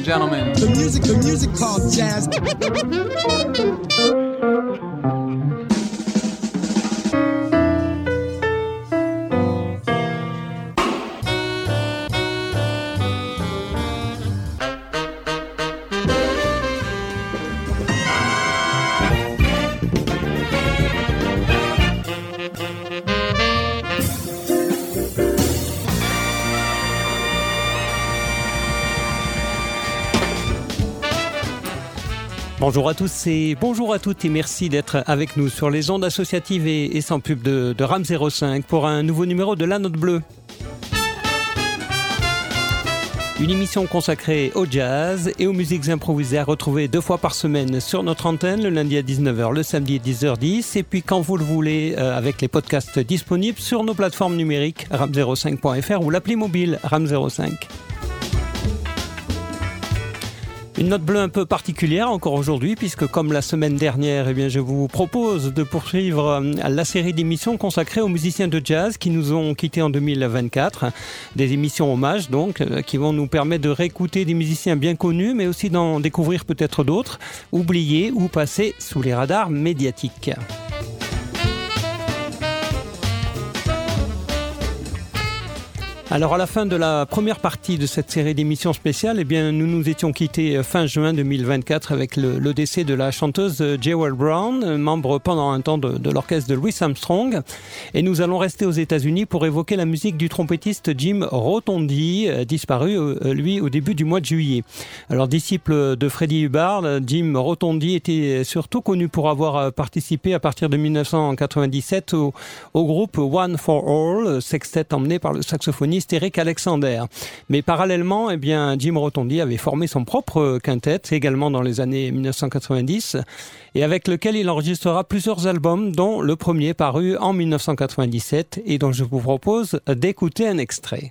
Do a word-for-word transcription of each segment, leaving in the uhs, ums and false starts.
gentlemen. The music, the music called jazz. Bonjour à tous et bonjour à toutes et merci d'être avec nous sur les ondes associatives et, et sans pub de, de RAM zéro cinq pour un nouveau numéro de La Note Bleue. Une émission consacrée au jazz et aux musiques improvisées à retrouver deux fois par semaine sur notre antenne, le lundi à dix-neuf heures, le samedi à dix heures dix, et puis quand vous le voulez euh, avec les podcasts disponibles sur nos plateformes numériques ram zéro cinq point f r ou l'appli mobile RAM zéro cinq. Une note bleue un peu particulière encore aujourd'hui puisque comme la semaine dernière, eh bien, je vous propose de poursuivre la série d'émissions consacrées aux musiciens de jazz qui nous ont quittés en deux mille vingt-quatre. Des émissions hommages donc qui vont nous permettre de réécouter des musiciens bien connus mais aussi d'en découvrir peut-être d'autres, oubliés ou passés sous les radars médiatiques. Alors à la fin de la première partie de cette série d'émissions spéciales, eh bien, nous nous étions quittés fin juin deux mille vingt-quatre avec le, le décès de la chanteuse Jewel Brown, membre pendant un temps de, de l'orchestre de Louis Armstrong. Et nous allons rester aux États-Unis pour évoquer la musique du trompettiste Jim Rotondi, euh, disparu euh, lui au début du mois de juillet. Alors disciple de Freddie Hubbard, Jim Rotondi était surtout connu pour avoir participé à partir de dix-neuf cent quatre-vingt-dix-sept au, au groupe One for All, sextet emmené par le saxophoniste Eric Alexander. Mais parallèlement, eh bien, Jim Rotondi avait formé son propre quintet, également dans les années dix-neuf cent quatre-vingt-dix, et avec lequel il enregistrera plusieurs albums, dont le premier paru en dix-neuf cent quatre-vingt-dix-sept et dont je vous propose d'écouter un extrait.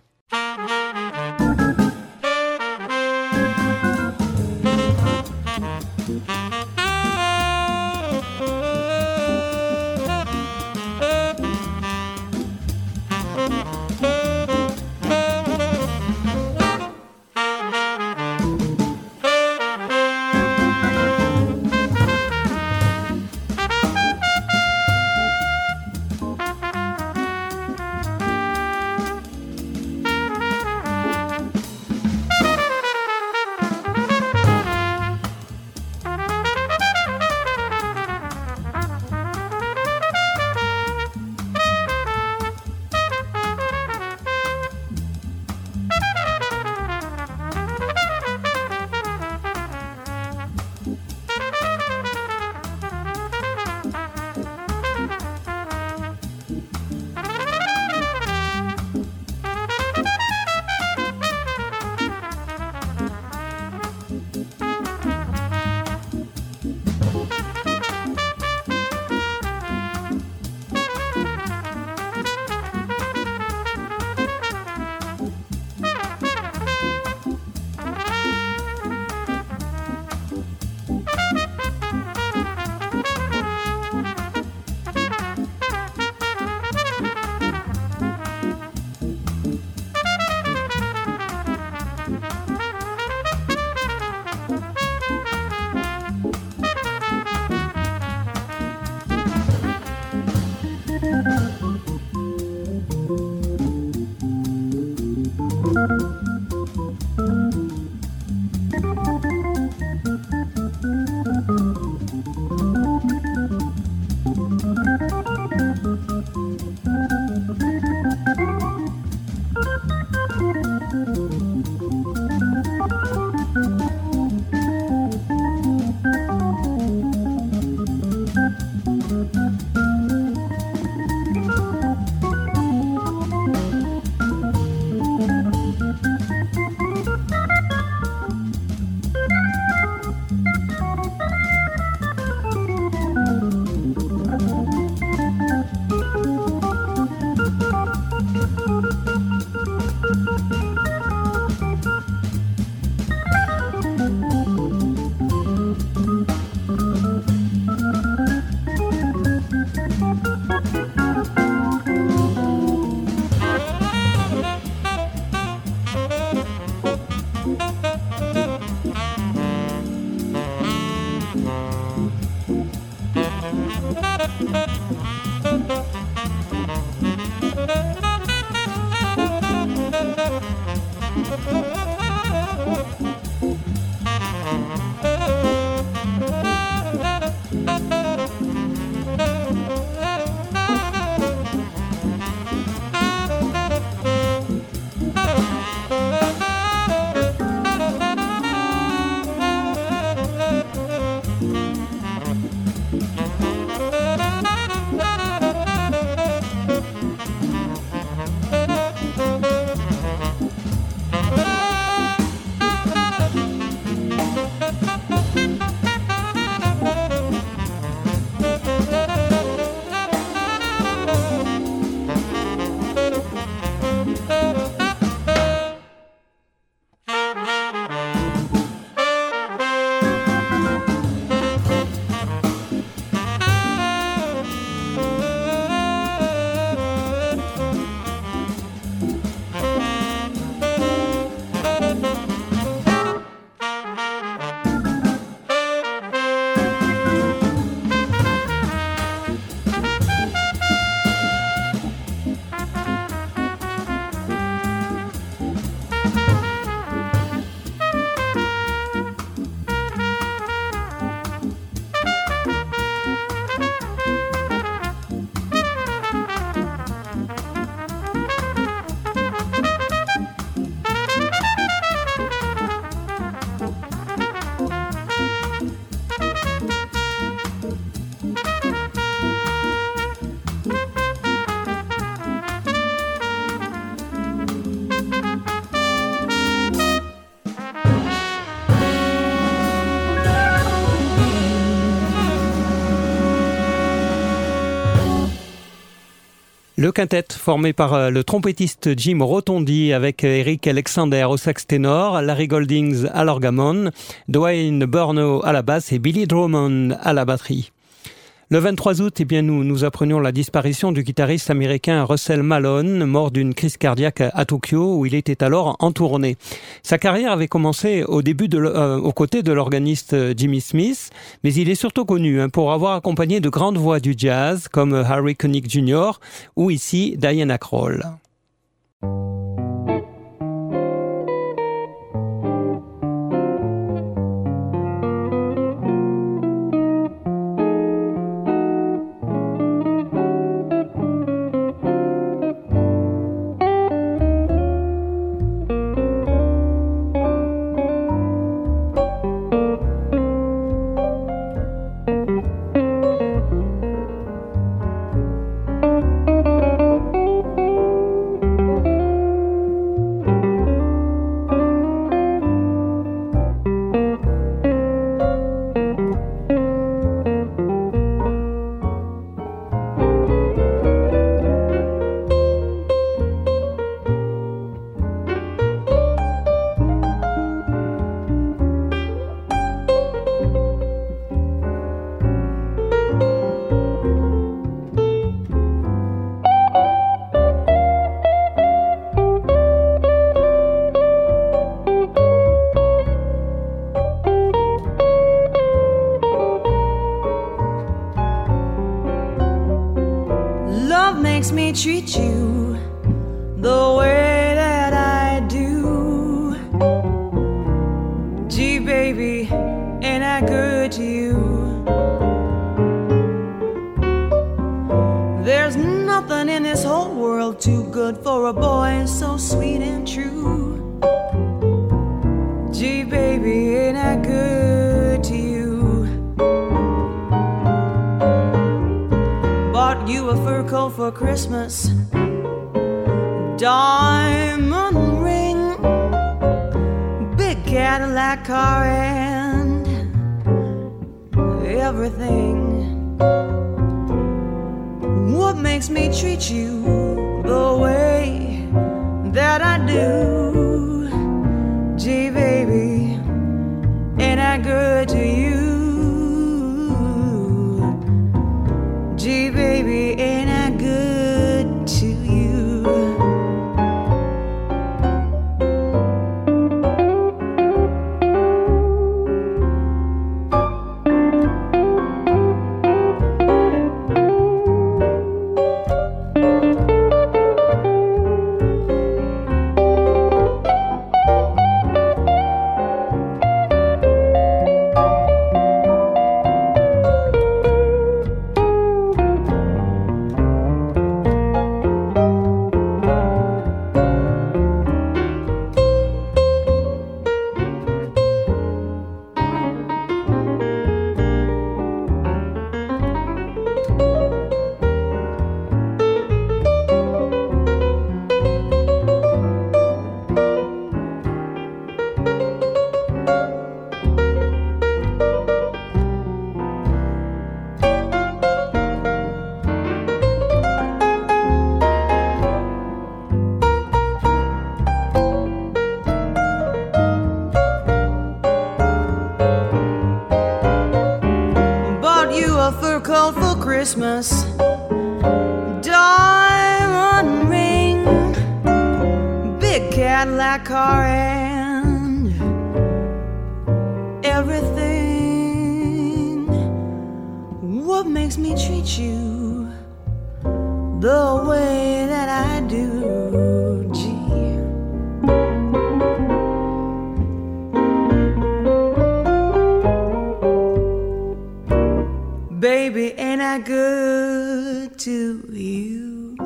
Le quintet, formé par le trompettiste Jim Rotondi avec Eric Alexander au sax ténor, Larry Goldings à l'orgamon, Dwayne Burno à la basse et Billy Drummond à la batterie. Le vingt-trois août, eh bien, nous, nous apprenions la disparition du guitariste américain Russell Malone, mort d'une crise cardiaque à Tokyo, où il était alors en tournée. Sa carrière avait commencé au début de, euh, aux côtés de l'organiste Jimmy Smith, mais il est surtout connu hein, pour avoir accompagné de grandes voix du jazz, comme Harry Connick junior ou ici Diana Krall. Me treat you the way that I do. Gee, baby, ain't I good to you? There's nothing in this whole world too good for a boy so sweet and true. Gee, baby, ain't I good to you? Bought you a fur coat for Christmas, diamond ring, big Cadillac car and everything. What makes me treat you the way that I do? Gee, baby, ain't I good to you? Gee, baby, ain't I good to you? a fur coat for Christmas, diamond ring, big Cadillac car, and everything. What makes me treat you the way that I do, gee? Baby, ain't I good to you?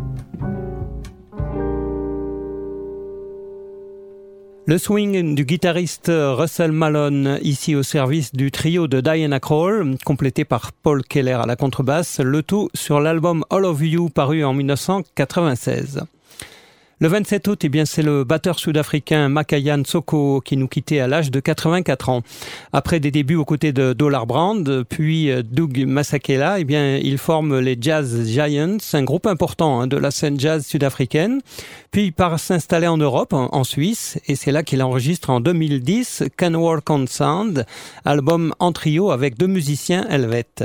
Le swing du guitariste Russell Malone, ici au service du trio de Diana Krall, complété par Paul Keller à la contrebasse, le tout sur l'album All of You paru en dix-neuf cent quatre-vingt-seize. Le vingt-sept août, eh bien, c'est le batteur sud-africain Makayan Soko qui nous quittait à l'âge de quatre-vingt-quatre ans. Après des débuts aux côtés de Dollar Brand, puis Doug Masekela, eh bien, il forme les Jazz Giants, un groupe important hein, de la scène jazz sud-africaine. Puis il part s'installer en Europe, en Suisse, et c'est là qu'il enregistre en deux mille dix Can Work on Sound, album en trio avec deux musiciens helvètes.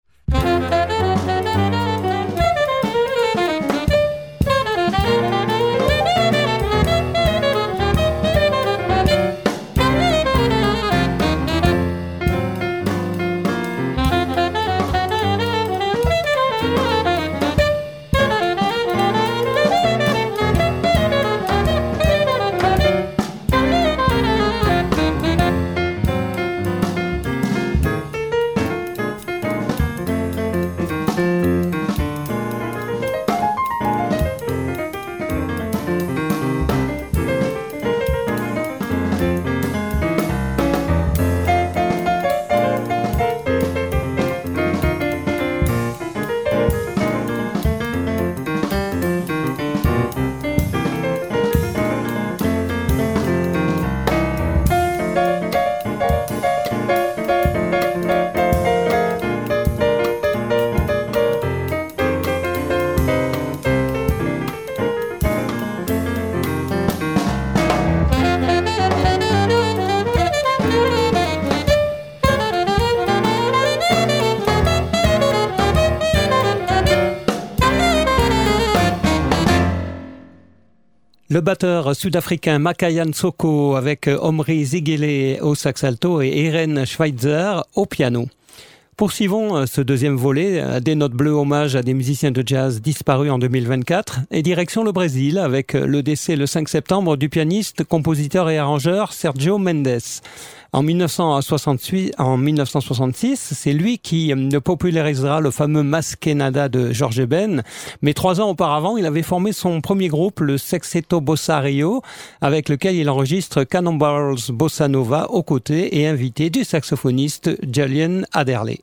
Le batteur sud-africain Makayan Soko avec Omri Zigele au sax alto et Irene Schweitzer au piano. Poursuivons ce deuxième volet, des notes bleues hommage à des musiciens de jazz disparus en deux mille vingt-quatre, et direction le Brésil avec le décès le cinq septembre du pianiste, compositeur et arrangeur Sergio Mendes. En dix-neuf cent soixante-six, en dix-neuf cent soixante-six, c'est lui qui popularisera le fameux Masquenada de Jorge Ben. Mais trois ans auparavant, il avait formé son premier groupe, le Sexteto Bossa Rio, avec lequel il enregistre Cannonballs Bossa Nova aux côtés et invité du saxophoniste Julian Adderley.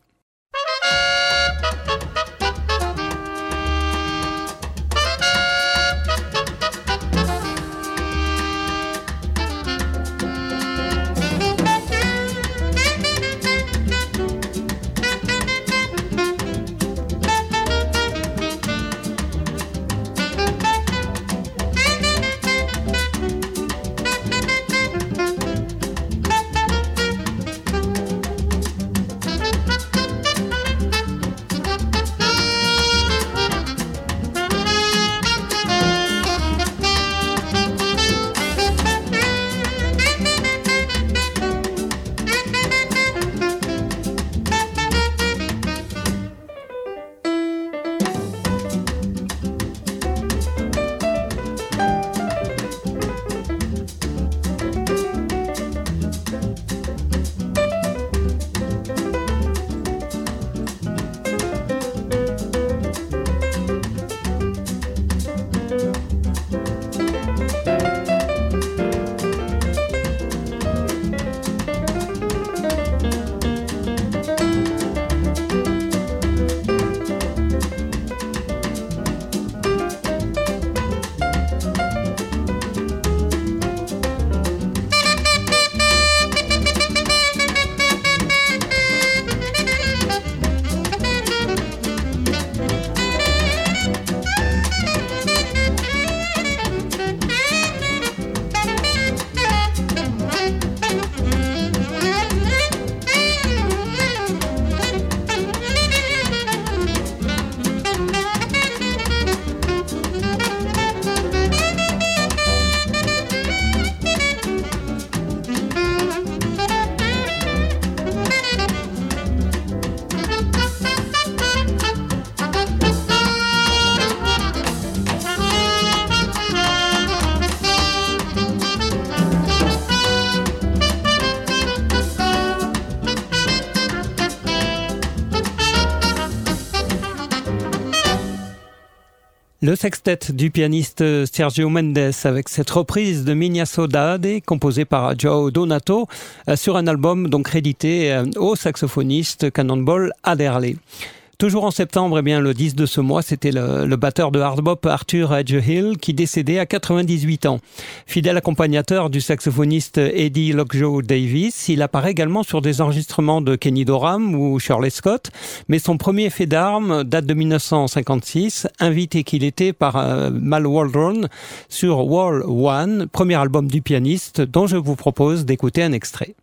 Le sextet du pianiste Sergio Mendes avec cette reprise de Minha Saudade composée par João Donato sur un album donc crédité au saxophoniste Cannonball Adderley. Toujours en septembre, eh bien, le dix de ce mois, c'était le, le batteur de hard bop Arthur Edgehill qui décédait à quatre-vingt-dix-huit ans. Fidèle accompagnateur du saxophoniste Eddie Lockjaw Davis, il apparaît également sur des enregistrements de Kenny Dorham ou Shirley Scott, mais son premier fait d'armes date de dix-neuf cent cinquante-six, invité qu'il était par euh, Mal Waldron sur Wall One, premier album du pianiste dont je vous propose d'écouter un extrait.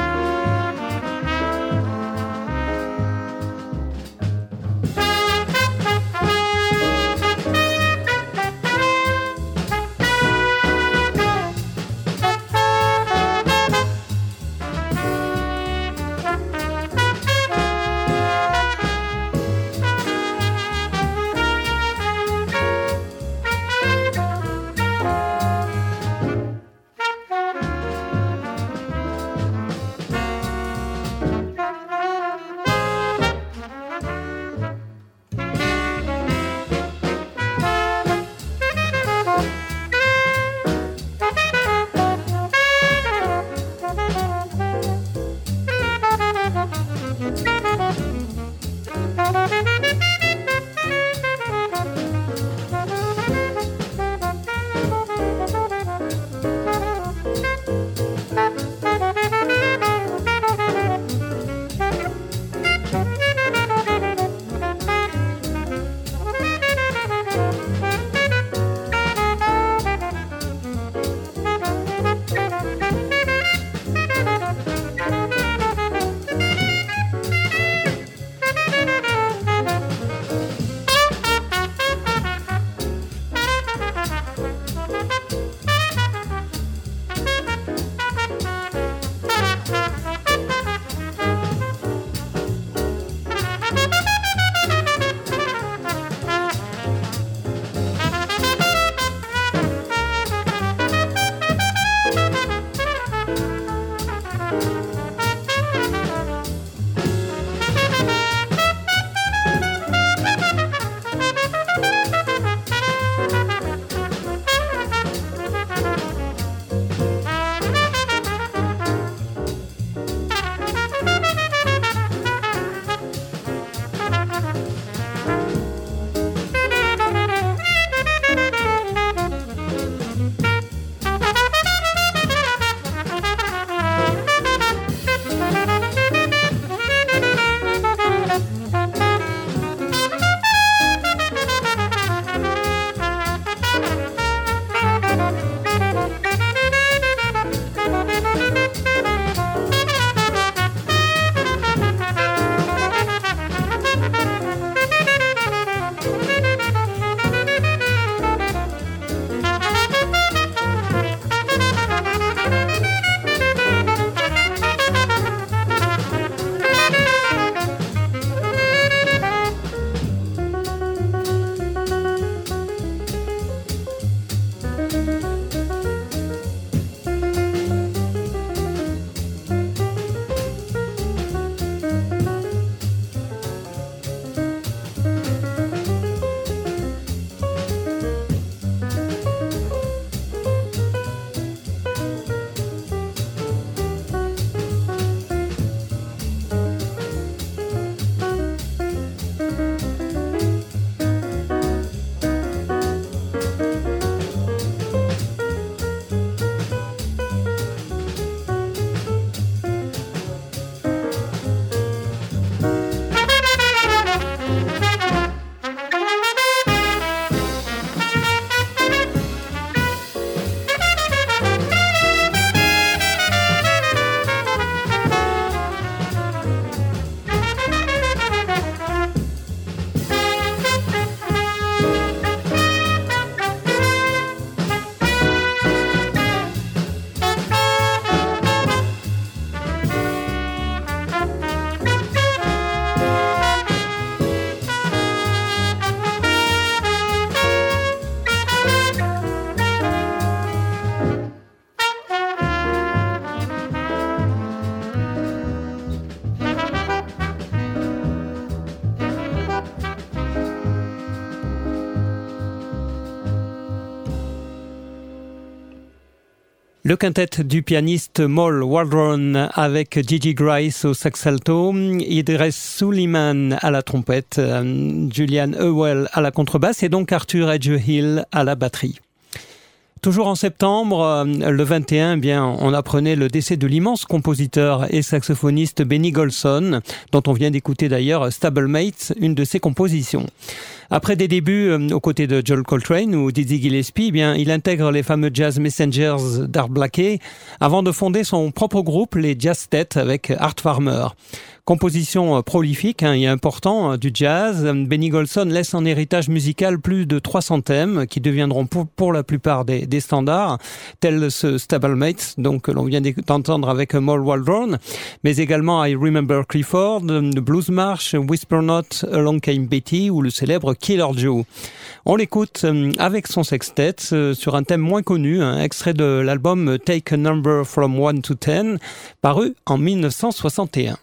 Thank you. Le quintet du pianiste Moll Waldron avec Gigi Grice au sax alto, Idris Suleiman à la trompette, Julian Ewell à la contrebasse et donc Arthur Edgehill à la batterie. Toujours en septembre, le vingt et un, eh bien, on apprenait le décès de l'immense compositeur et saxophoniste Benny Golson, dont on vient d'écouter d'ailleurs Stablemates, une de ses compositions. Après des débuts euh, aux côtés de John Coltrane ou Dizzy Gillespie, eh bien, il intègre les fameux Jazz Messengers d'Art Blakey avant de fonder son propre groupe, les Jazztet, avec Art Farmer. Composition euh, prolifique hein, et important euh, du jazz, Benny Golson laisse en héritage musical plus de trois cents thèmes qui deviendront pour, pour la plupart des, des standards, tels ce Stablemates, donc que l'on vient d'entendre avec Moll Waldron, mais également I Remember Clifford, The Blues March, Whisper Not, Along Came Betty ou le célèbre Killer Joe. On l'écoute avec son sextet sur un thème moins connu, un extrait de l'album Take a Number from one to ten, paru en mille neuf cent soixante et un.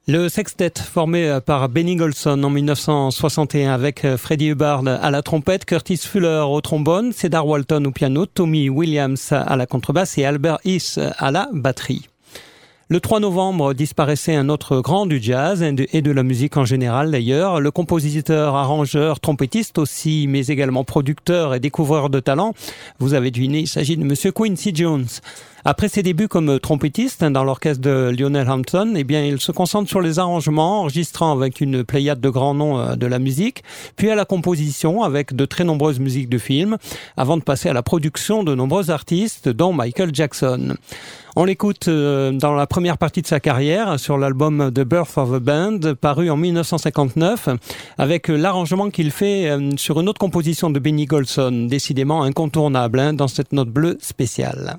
Le sextet formé par Benny Golson en dix-neuf cent soixante et un avec Freddie Hubbard à la trompette, Curtis Fuller au trombone, Cedar Walton au piano, Tommy Williams à la contrebasse et Albert Heath à la batterie. Le trois novembre disparaissait un autre grand du jazz et de la musique en général d'ailleurs, le compositeur, arrangeur, trompettiste aussi, mais également producteur et découvreur de talent. Vous avez deviné, il s'agit de Monsieur Quincy Jones. Après ses débuts comme trompettiste dans l'orchestre de Lionel Hampton, eh bien, il se concentre sur les arrangements, enregistrant avec une pléiade de grands noms de la musique, puis à la composition avec de très nombreuses musiques de films, avant de passer à la production de nombreux artistes, dont Michael Jackson. On l'écoute dans la première partie de sa carrière sur l'album The Birth of a Band, paru en dix-neuf cent cinquante-neuf, avec l'arrangement qu'il fait sur une autre composition de Benny Golson, décidément incontournable hein, dans cette note bleue spéciale.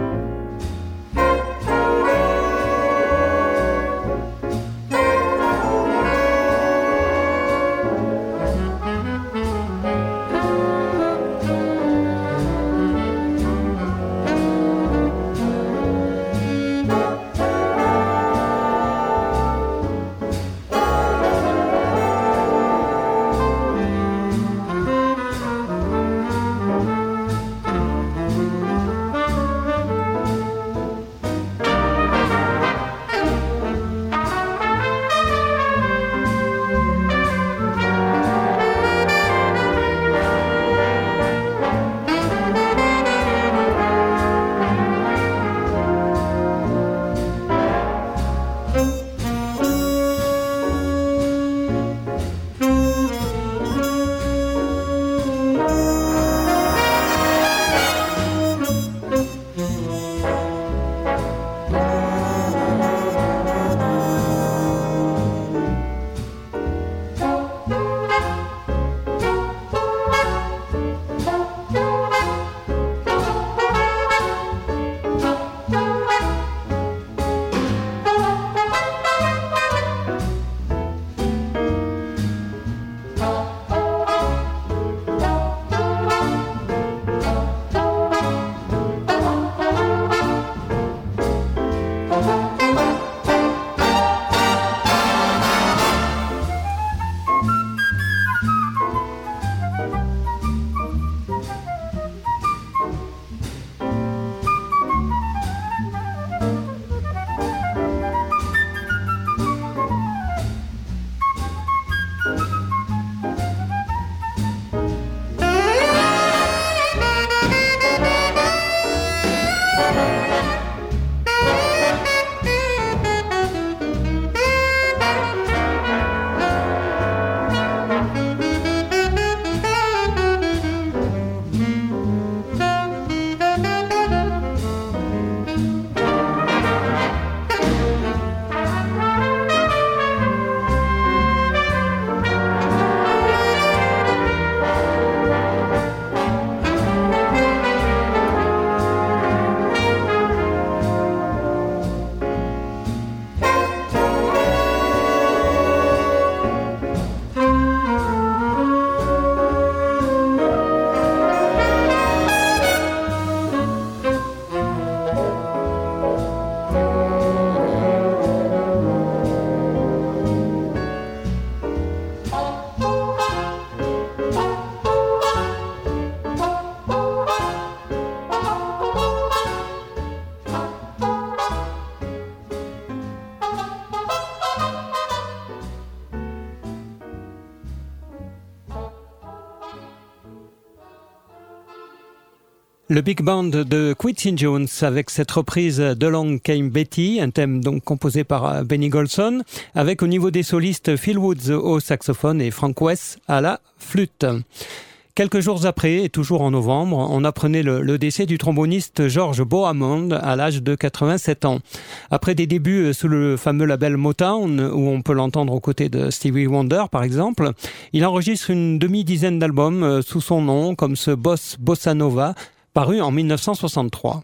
Le Big Band de Quincy Jones avec cette reprise de Long Came Betty, un thème donc composé par Benny Golson, avec au niveau des solistes Phil Woods au saxophone et Frank West à la flûte. Quelques jours après, et toujours en novembre, on apprenait le, le décès du tromboniste George Bohamond à l'âge de quatre-vingt-sept ans. Après des débuts sous le fameux label Motown, où on peut l'entendre aux côtés de Stevie Wonder par exemple, il enregistre une demi-dizaine d'albums sous son nom, comme ce Boss Bossa Nova, paru en dix-neuf cent soixante-trois.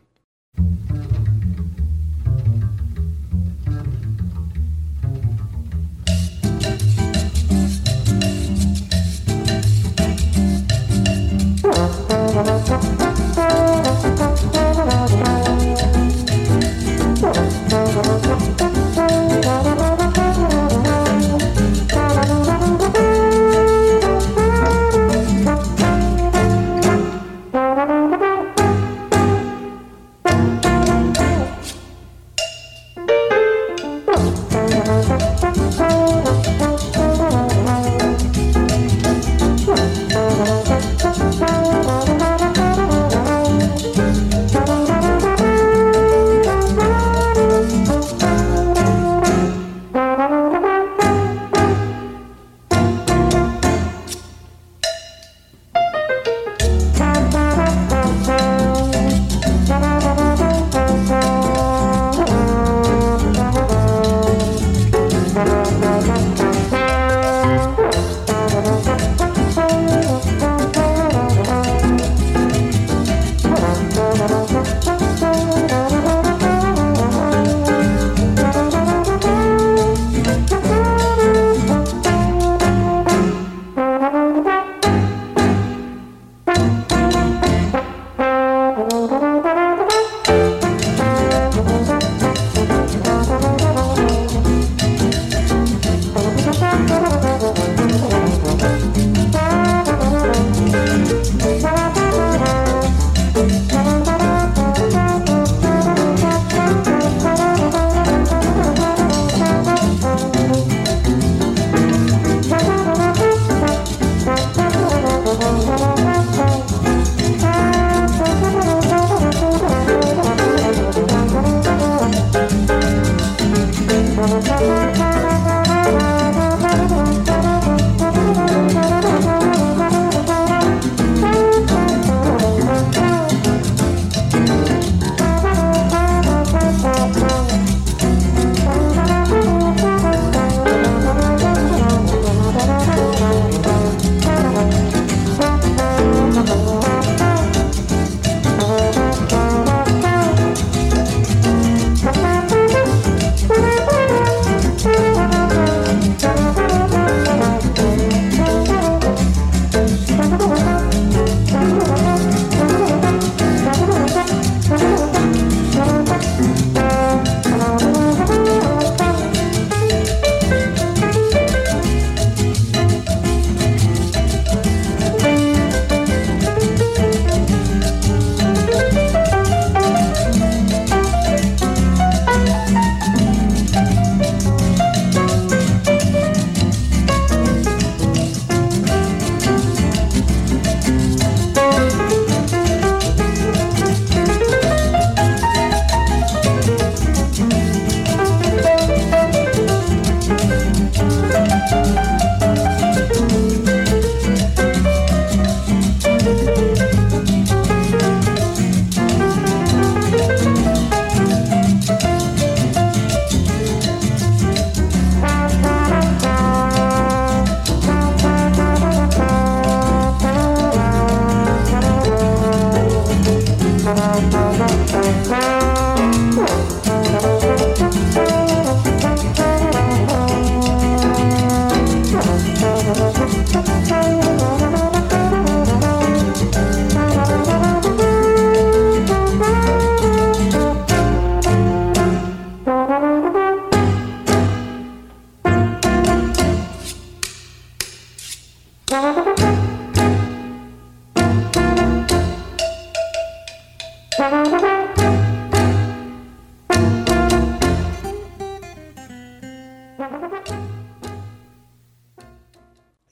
Thank you.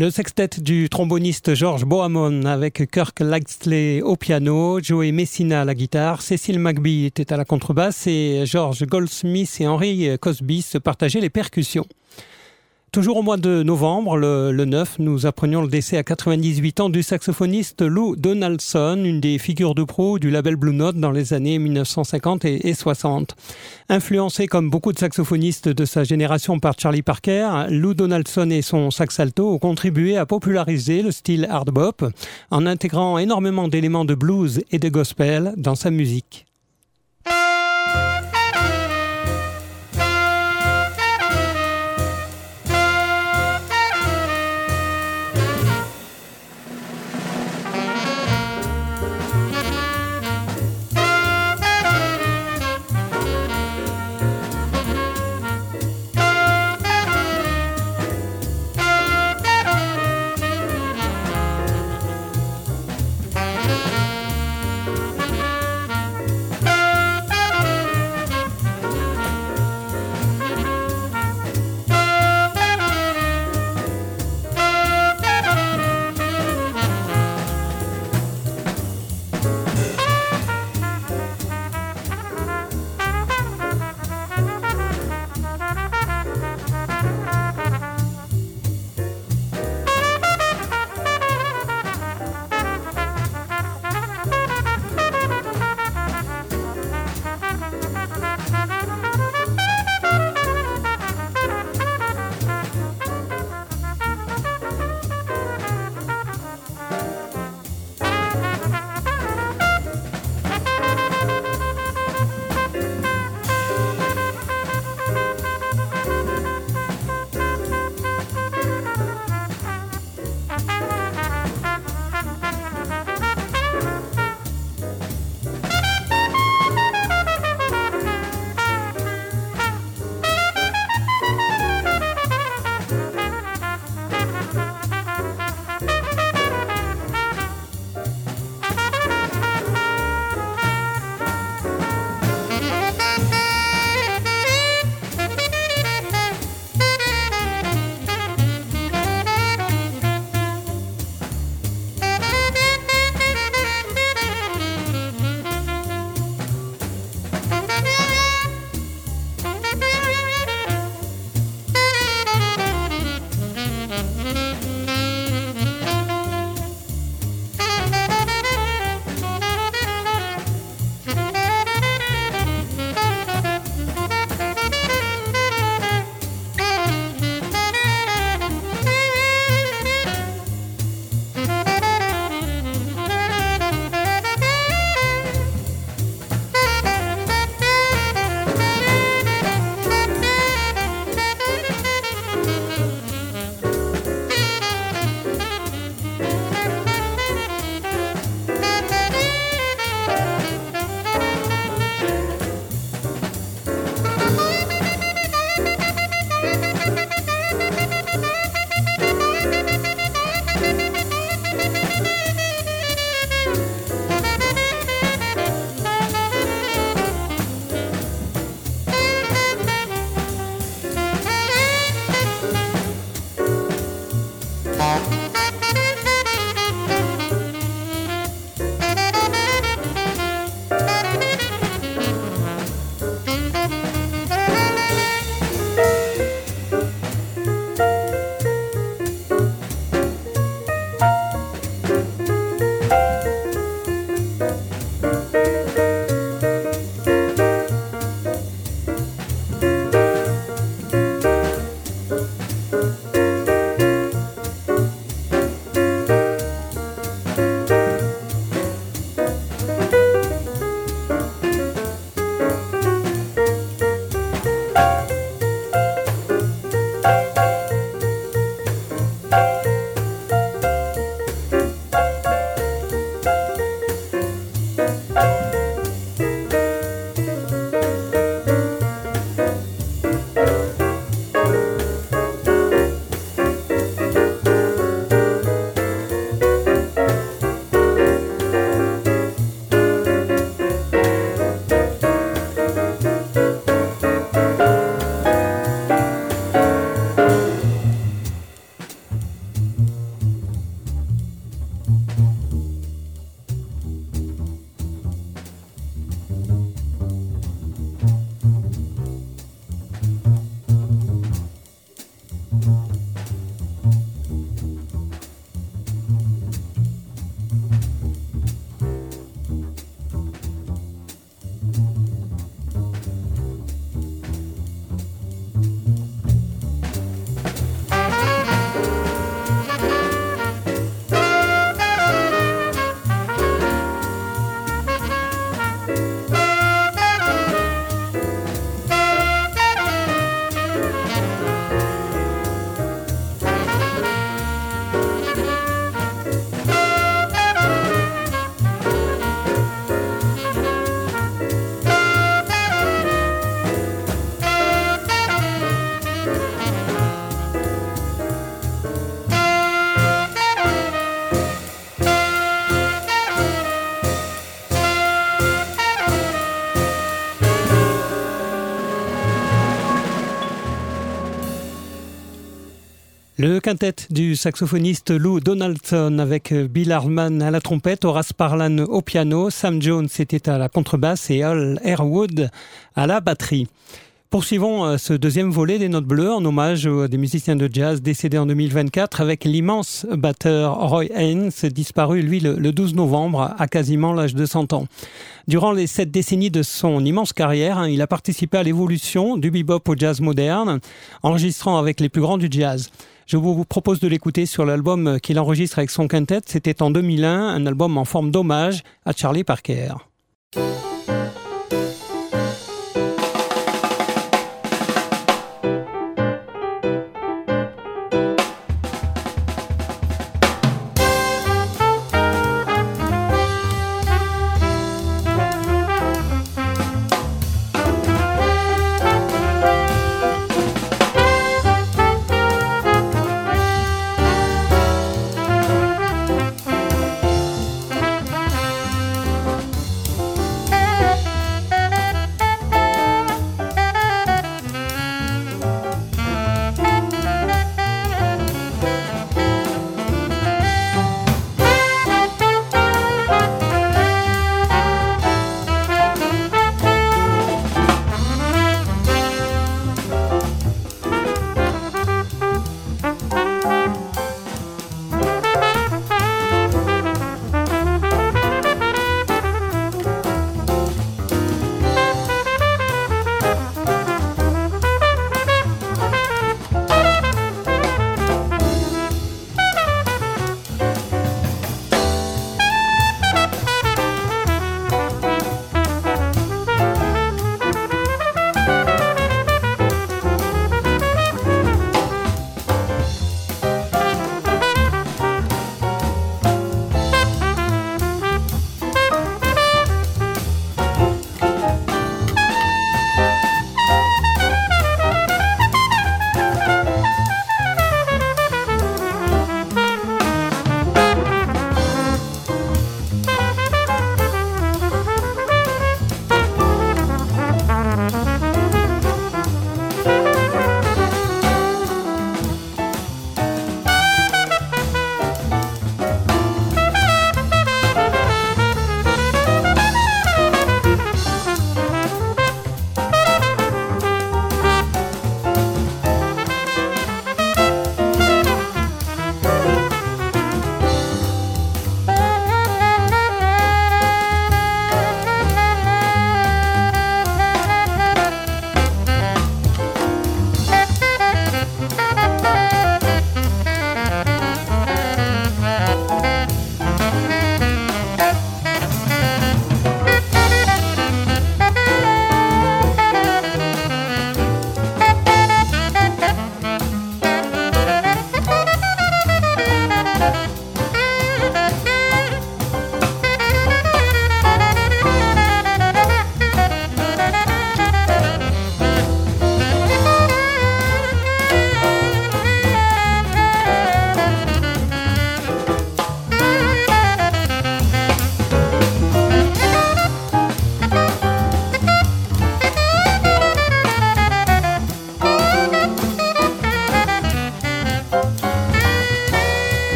Le sextet du tromboniste George Bohamon avec Kirk Lightsley au piano, Joey Messina à la guitare, Cecil McBee était à la contrebasse et George Goldsmith et Henry Cosby se partageaient les percussions. Toujours au mois de novembre, le, le neuf, nous apprenions le décès à quatre-vingt-dix-huit ans du saxophoniste Lou Donaldson, une des figures de proue du label Blue Note dans les années mille neuf cent cinquante et, et soixante. Influencé comme beaucoup de saxophonistes de sa génération par Charlie Parker, Lou Donaldson et son sax alto ont contribué à populariser le style hard bop en intégrant énormément d'éléments de blues et de gospel dans sa musique. Le quintet du saxophoniste Lou Donaldson avec Bill Hardman à la trompette, Horace Parlan au piano, Sam Jones était à la contrebasse et Al Harewood à la batterie. Poursuivons ce deuxième volet des Notes bleues en hommage à des musiciens de jazz décédés en deux mille vingt-quatre avec l'immense batteur Roy Haynes, disparu lui le douze novembre à quasiment l'âge de cent ans. Durant les sept décennies de son immense carrière, il a participé à l'évolution du bebop au jazz moderne, enregistrant avec les plus grands du jazz. Je vous propose de l'écouter sur l'album qu'il enregistre avec son quintet. C'était en deux mille un, un album en forme d'hommage à Charlie Parker. Hey!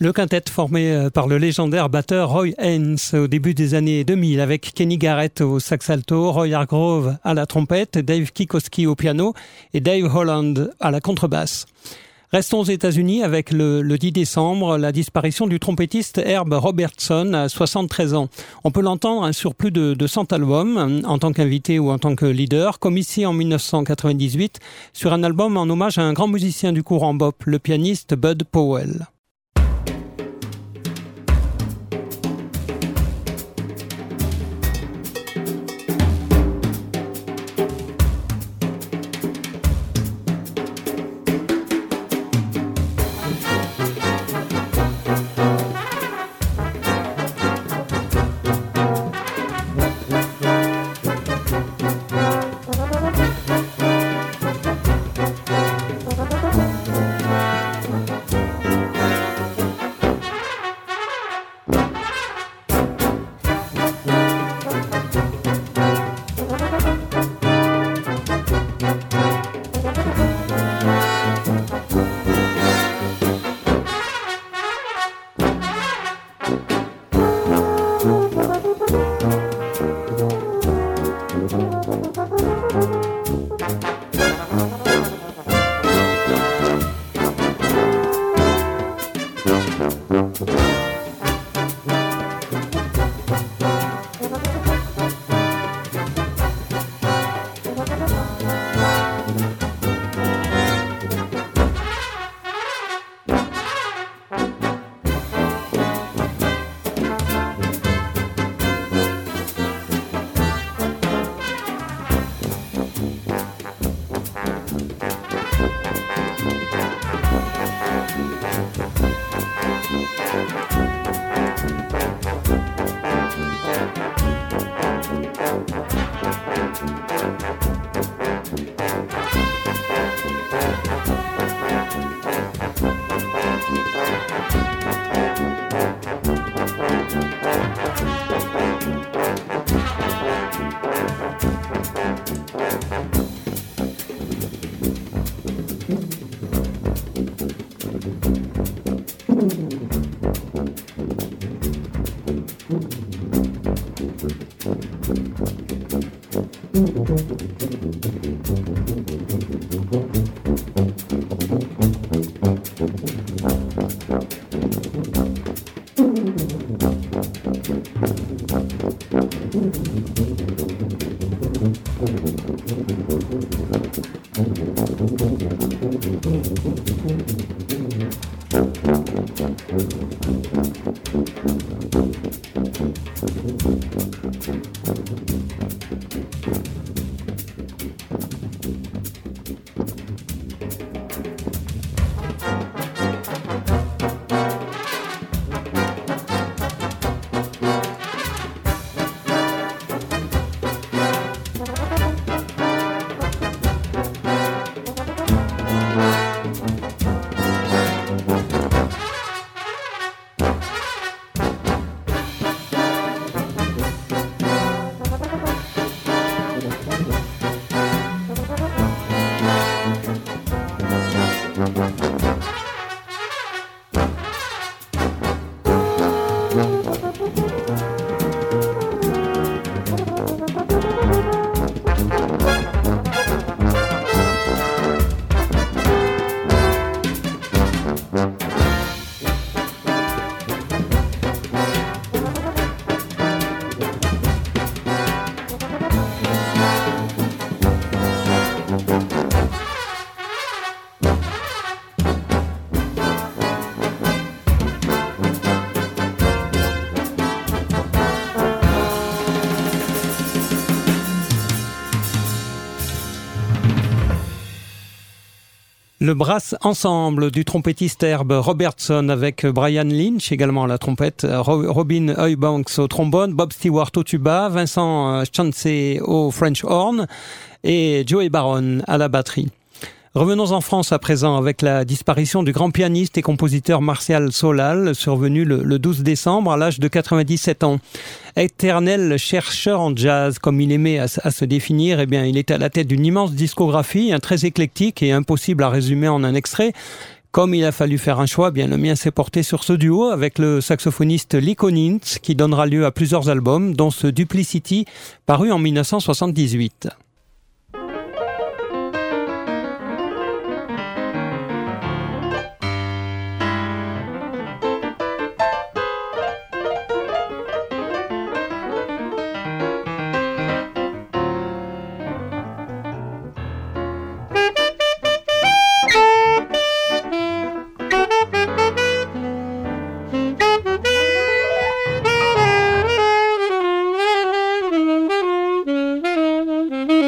Le quintet formé par le légendaire batteur Roy Haynes au début des années deux mille avec Kenny Garrett au sax alto, Roy Hargrove à la trompette, Dave Kikoski au piano et Dave Holland à la contrebasse. Restons aux États-Unis avec le, le dix décembre, la disparition du trompettiste Herb Robertson à soixante-treize ans. On peut l'entendre hein, sur plus de, de cent albums, en tant qu'invité ou en tant que leader, comme ici en dix-neuf cent quatre-vingt-dix-huit, sur un album en hommage à un grand musicien du courant bop, le pianiste Bud Powell. Le brass ensemble du trompettiste Herb Robertson avec Brian Lynch également à la trompette, Robin Eubanks au trombone, Bob Stewart au tuba, Vincent Chancey au French horn et Joey Baron à la batterie. Revenons en France à présent avec la disparition du grand pianiste et compositeur Martial Solal, survenu le, le douze décembre à l'âge de quatre-vingt-dix-sept ans. Éternel chercheur en jazz, comme il aimait à, à se définir, eh bien, il était à la tête d'une immense discographie, hein, très éclectique et impossible à résumer en un extrait. Comme il a fallu faire un choix, bien le mien s'est porté sur ce duo avec le saxophoniste Lee Konitz qui donnera lieu à plusieurs albums, dont ce Duplicity paru en dix-neuf cent soixante-dix-huit. Mm-hmm.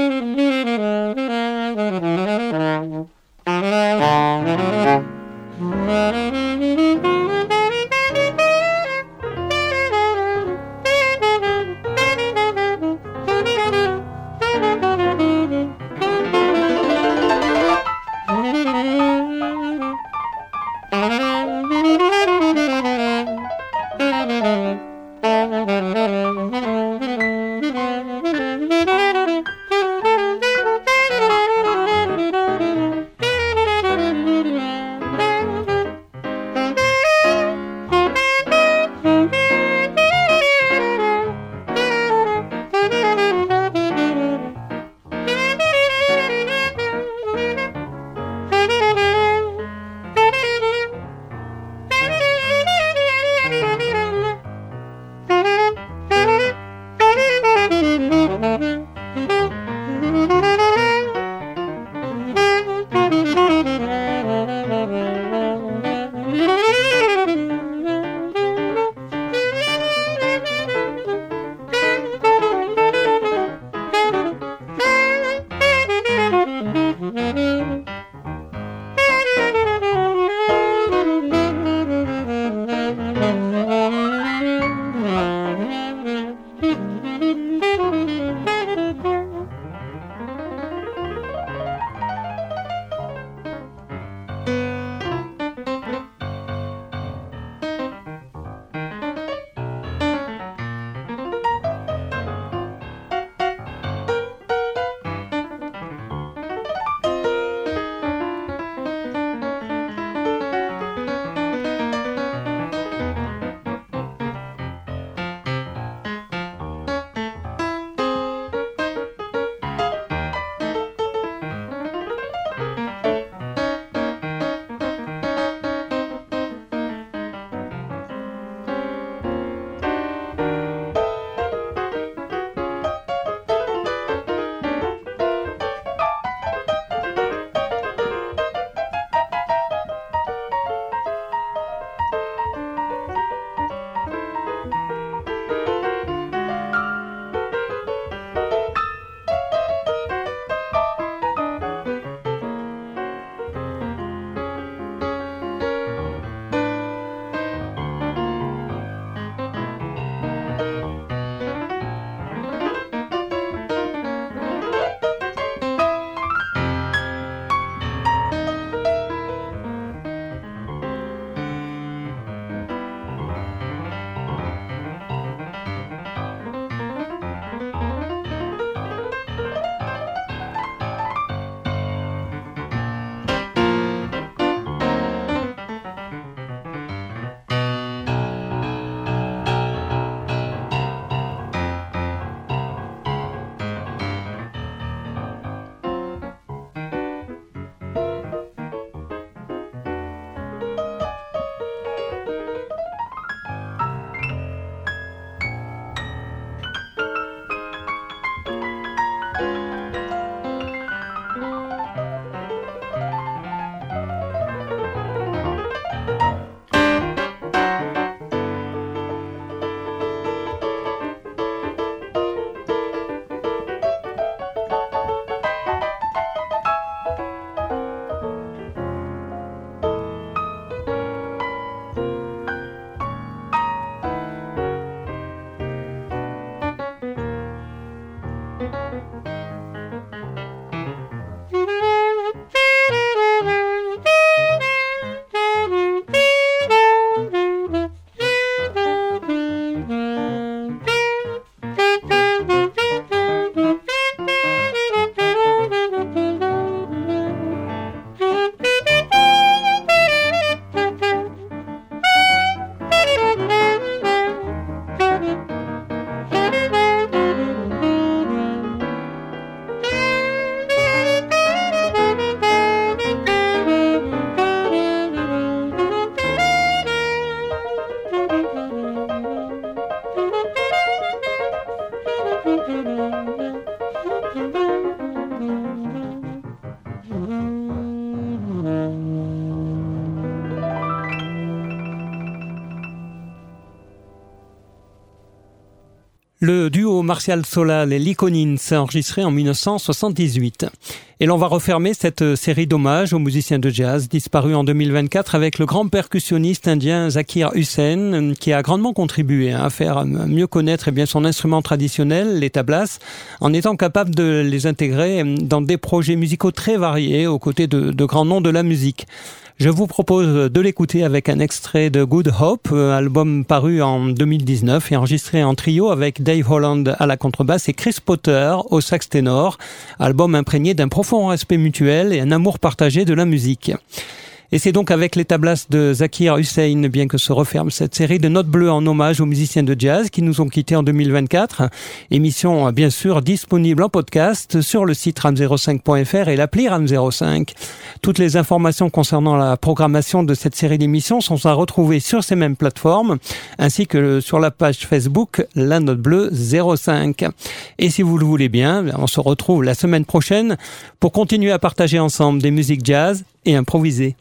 Le duo Martial Solal et Lee Konitz enregistré en dix-neuf cent soixante-dix-huit. Et l'on va refermer cette série d'hommages aux musiciens de jazz disparus en deux mille vingt-quatre avec le grand percussionniste indien Zakir Hussain qui a grandement contribué à faire mieux connaître eh bien, son instrument traditionnel, les tablas, en étant capable de les intégrer dans des projets musicaux très variés aux côtés de, de grands noms de la musique. Je vous propose de l'écouter avec un extrait de Good Hope, album paru en deux mille dix-neuf et enregistré en trio avec Dave Holland à la contrebasse et Chris Potter au sax ténor, album imprégné d'un profond respect mutuel et un amour partagé de la musique. Et c'est donc avec les tablas de Zakir Hussain, bien que se referme cette série de notes bleues en hommage aux musiciens de jazz qui nous ont quittés en deux mille vingt-quatre. Émission, bien sûr, disponible en podcast sur le site ram zéro cinq point f r et l'appli ram zéro cinq. Toutes les informations concernant la programmation de cette série d'émissions sont à retrouver sur ces mêmes plateformes, ainsi que sur la page Facebook La Note Bleue zéro cinq. Et si vous le voulez bien, on se retrouve la semaine prochaine pour continuer à partager ensemble des musiques jazz et improvisées.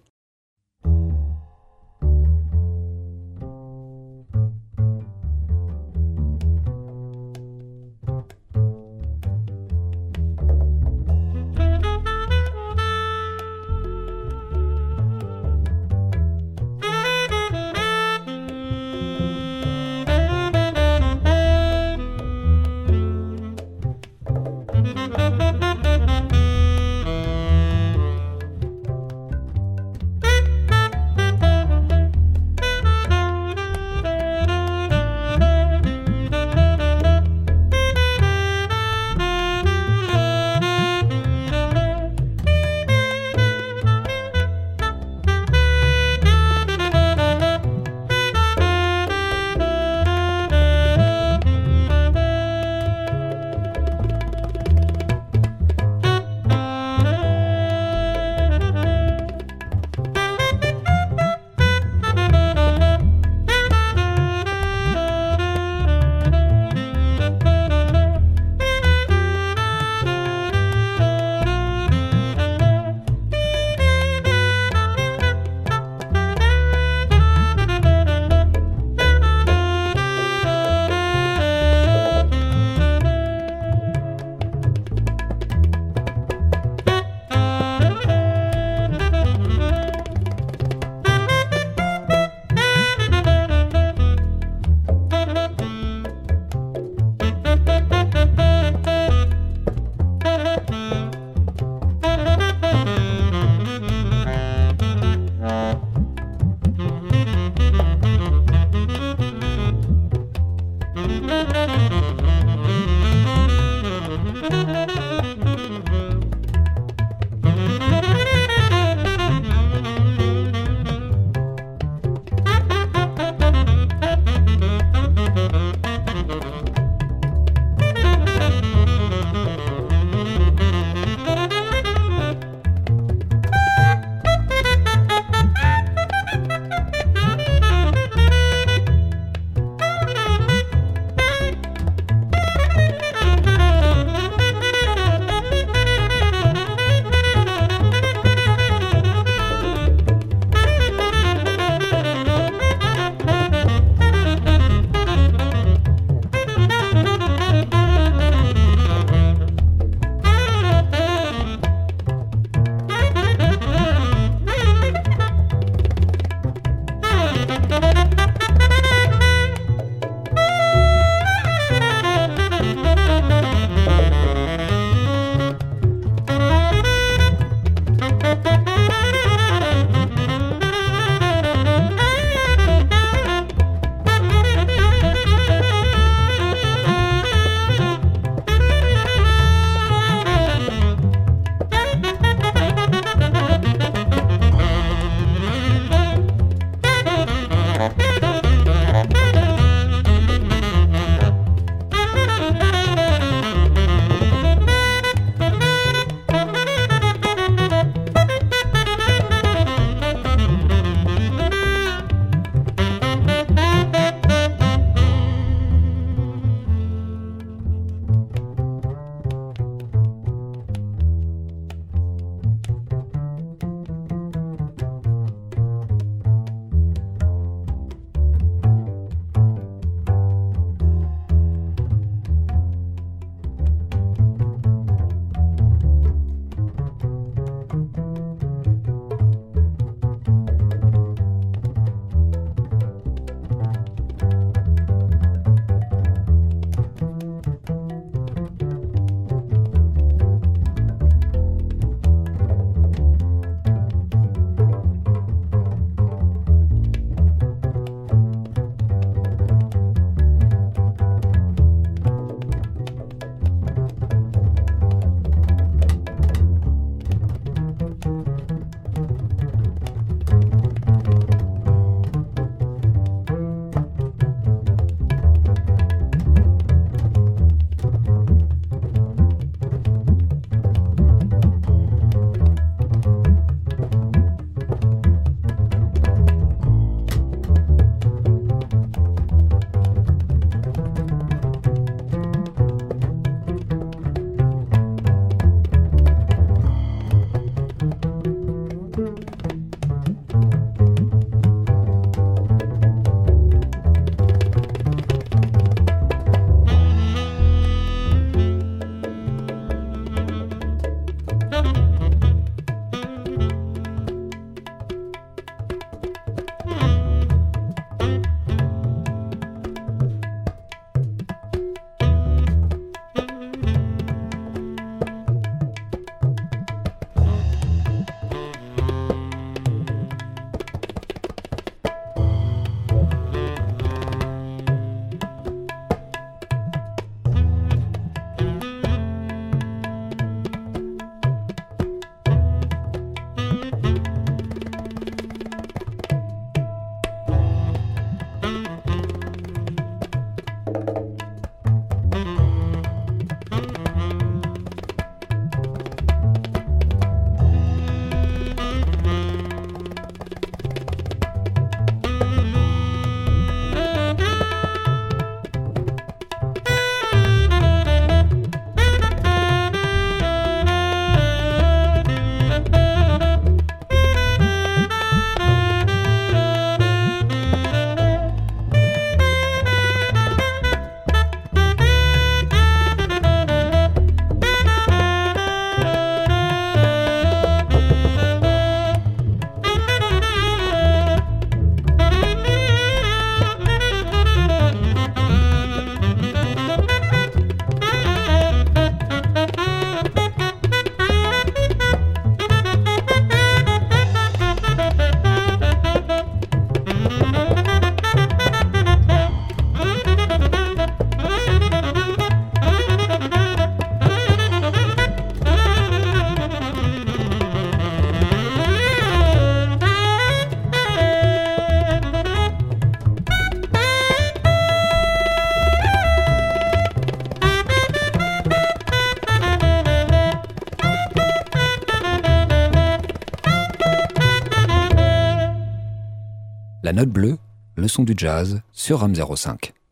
La Note Bleue, le son du jazz sur Rome zéro cinq.